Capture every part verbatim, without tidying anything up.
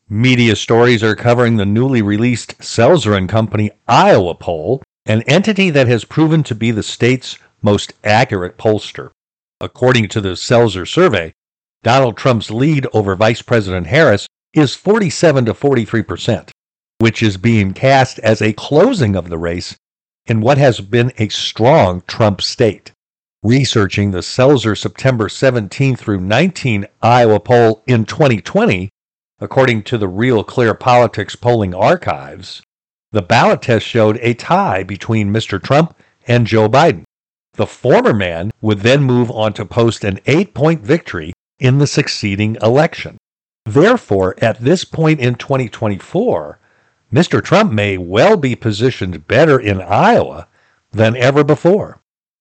Media stories are covering the newly released Selzer and Company Iowa poll, an entity that has proven to be the state's most accurate pollster. According to the Selzer survey, Donald Trump's lead over Vice President Harris is forty-seven to forty-three percent, which is being cast as a closing of the race in what has been a strong Trump state. Researching the Selzer September seventeenth through nineteenth Iowa poll in twenty twenty, according to the Real Clear Politics polling archives, the ballot test showed a tie between Mister Trump and Joe Biden. The former man would then move on to post an eight-point victory in the succeeding election. Therefore, at this point in twenty twenty-four, Mister Trump may well be positioned better in Iowa than ever before.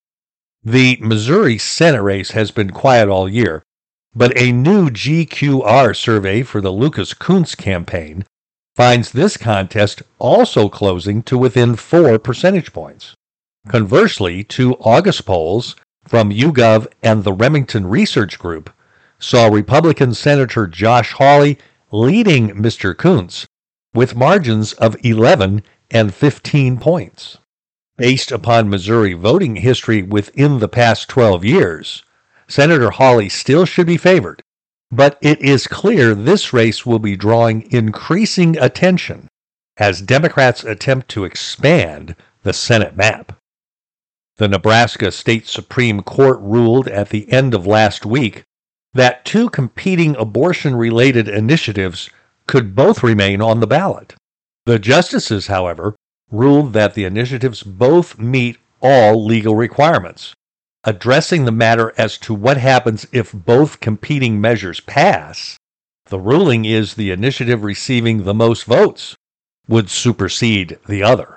The Missouri Senate race has been quiet all year, but a new G Q R survey for the Lucas Kunce campaign finds this contest also closing to within four percentage points. Conversely, two August polls from YouGov and the Remington Research Group saw Republican Senator Josh Hawley leading Mister Kunce with margins of eleven and fifteen points. Based upon Missouri voting history within the past twelve years, Senator Hawley still should be favored, but it is clear this race will be drawing increasing attention as Democrats attempt to expand the Senate map. The Nebraska State Supreme Court ruled at the end of last week that two competing abortion-related initiatives could both remain on the ballot. The justices, however, ruled that the initiatives both meet all legal requirements. Addressing the matter as to what happens if both competing measures pass, the ruling is the initiative receiving the most votes would supersede the other.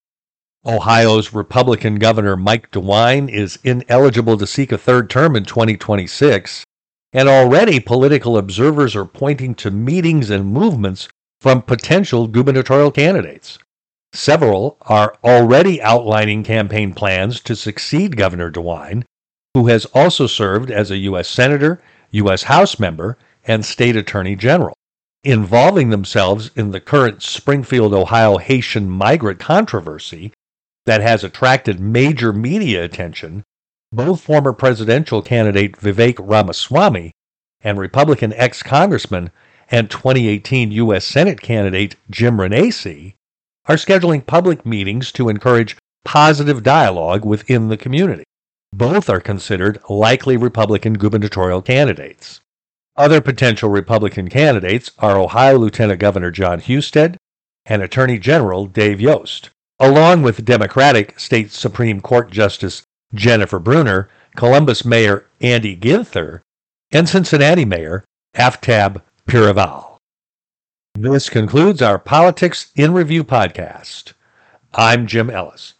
Ohio's Republican Governor Mike DeWine is ineligible to seek a third term in twenty twenty-six, and already political observers are pointing to meetings and movements from potential gubernatorial candidates. Several are already outlining campaign plans to succeed Governor DeWine, who has also served as a U S Senator, U S House member, and State Attorney General. Involving themselves in the current Springfield, Ohio Haitian migrant controversy that has attracted major media attention, both former presidential candidate Vivek Ramaswamy and Republican ex-congressman and twenty eighteen U S Senate candidate Jim Renacci are scheduling public meetings to encourage positive dialogue within the community. Both are considered likely Republican gubernatorial candidates. Other potential Republican candidates are Ohio Lieutenant Governor Jon Husted and Attorney General Dave Yost, along with Democratic State Supreme Court Justice Jennifer Brunner, Columbus Mayor Andy Ginther, and Cincinnati Mayor Aftab Piraval. This concludes our Politics in Review podcast. I'm Jim Ellis.